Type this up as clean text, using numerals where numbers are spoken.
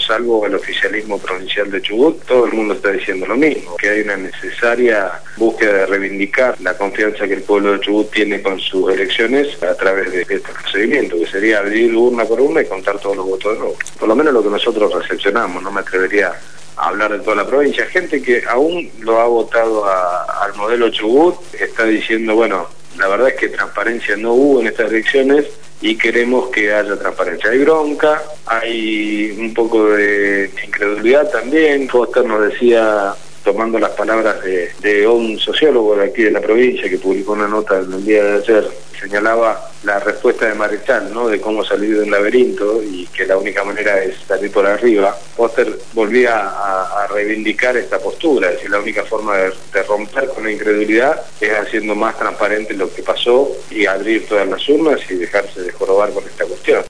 salvo el oficialismo provincial de Chubut, todo el mundo está diciendo lo mismo, que hay una necesaria búsqueda de reivindicar la confianza que el pueblo de Chubut tiene con sus elecciones a través de este procedimiento, que sería abrir urna por urna y contar todos los votos de nuevo. Por lo menos lo que nosotros recepcionamos, no me atrevería a hablar de toda la provincia. Gente que aún lo ha votado al modelo Chubut está diciendo, bueno, la verdad es que transparencia no hubo en estas elecciones y queremos que haya transparencia. Hay bronca, hay un poco de incredulidad también. Foster nos decía, tomando las palabras de un sociólogo de aquí de la provincia que publicó una nota en el día de ayer, señalaba la respuesta de Marechal, ¿no?, de cómo salir de un laberinto y que la única manera es salir por arriba. Foster volvía a reivindicar esta postura, es decir, la única forma de romper con la incredulidad es haciendo más transparente lo que pasó y abrir todas las urnas y dejarse de jorobar con esta cuestión.